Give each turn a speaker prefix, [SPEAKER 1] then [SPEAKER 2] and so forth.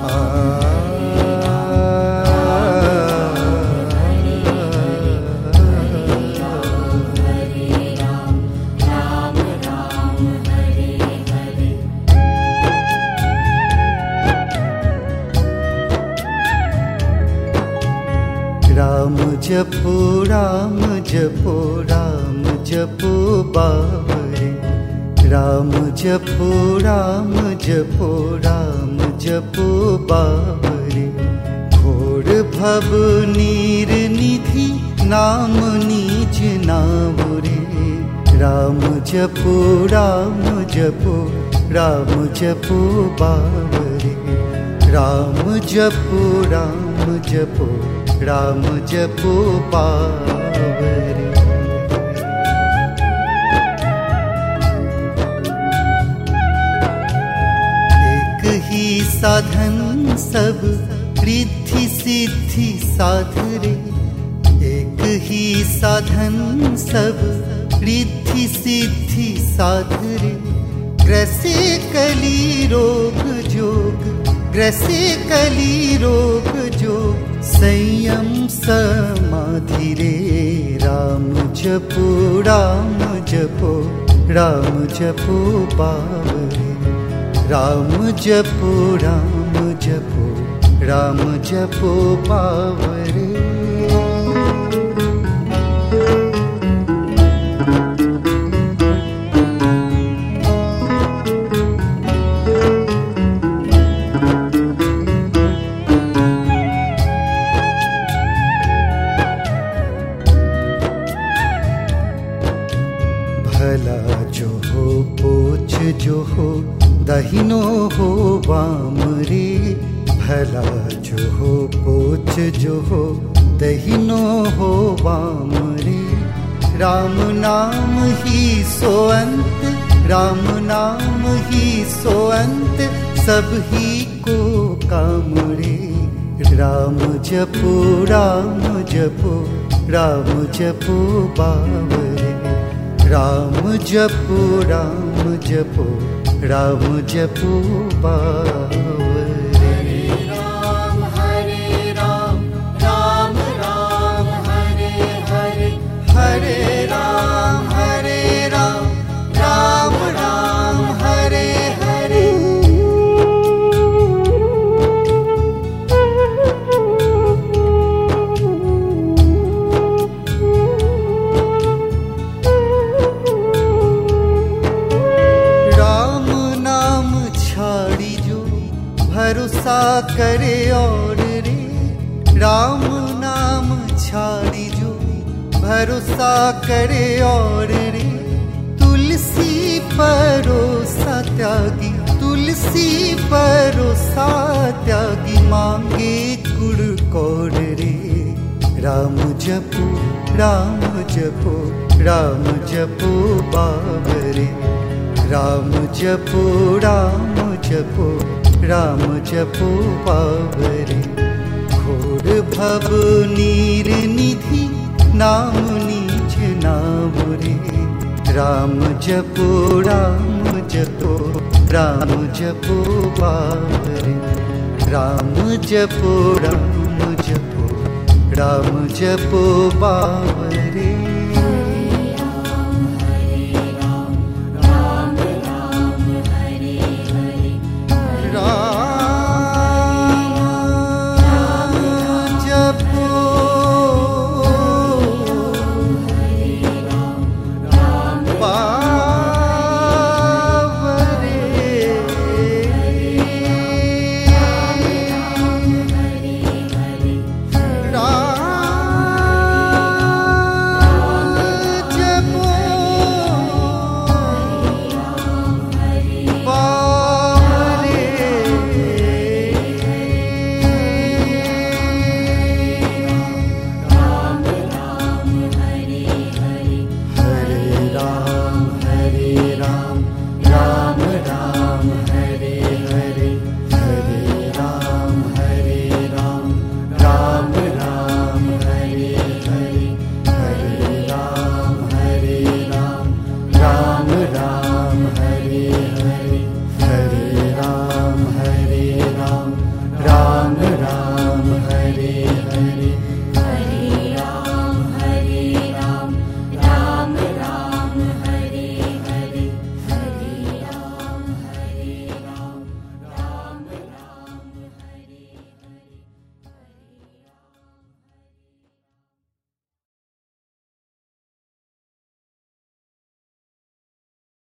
[SPEAKER 1] राम जपो राम जपो राम जपो बावरे, राम जपो राम जपो राम जपो बावरे। घोर भव नीर निधि नाम नीच नावरे, राम जपो राम जपो राम जपो बावरे। राम जपो राम जपो राम जपो पावरे। एक ही साधन सब रिद्धि सिद्धि साधरे, एक ही साधन सब रिद्धि सिद्धि साधरे। ग्रसे कली रोग जोग, ग्रसे कली रोग जोग, संयम समाधि रे। राम जपो राम जपो राम जपो पावरे, राम जपो राम जपो राम जपो पावरे। भला जो हो पोच जो हो दहिनो हो वाम रे, भला जो हो पोच जो हो दहिनो हो वाम रे। राम नाम ही सो अंत, राम नाम ही सो अंत, सब ही को काम रे। राम जपो राम जपो राम जपो बावरे, राम जपो राम जपो राम जपो बावरे।
[SPEAKER 2] राम राम राम हरे हरे,
[SPEAKER 1] हरे राम राम राम हरे हरे। भरोसा करे और रे, राम नाम छाड़ी जो भरोसा करे और रे। तुलसी परोसा त्यागी, तुलसी परोसा त्यागी, मांगे गुड़ कौड़ रे। राम जपो राम जपो राम जपो बावरे, राम जपो राम जपो राम जपो पावरे। घोर भव नीर निधि नाम नीच नावरे, राम जपो राम जपो राम जपो पावरे। राम जपो राम जपो राम जपो पावरे।
[SPEAKER 2] राम हरे